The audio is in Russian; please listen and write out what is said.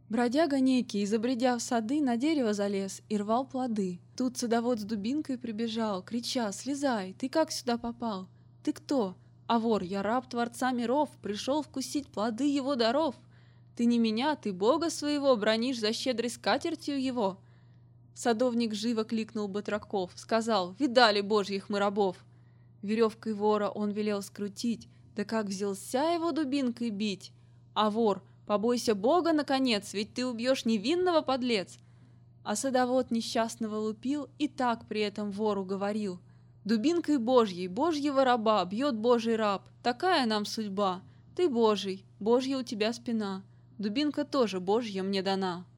Бродяга некий, забредя в сады, на дерево залез и рвал плоды. Тут садовод с дубинкой прибежал, крича: «Слезай! Ты как сюда попал? Ты кто?» «А вор, я раб Творца миров, пришел вкусить плоды его даров. Ты не меня, ты Бога своего бранишь за щедрой скатертью его». Садовник живо кликнул батраков, сказал: «Видали божьих мы рабов!» Веревкой вора он велел скрутить, да как взялся его дубинкой бить. А вор: «Побойся Бога, наконец, ведь ты убьешь невинного, подлец!» А садовод несчастного лупил и так при этом вору говорил: «Дубинкой Божьей, Божьего раба, бьет Божий раб, такая нам судьба. Ты Божий, Божья у тебя спина, дубинка тоже Божья мне дана».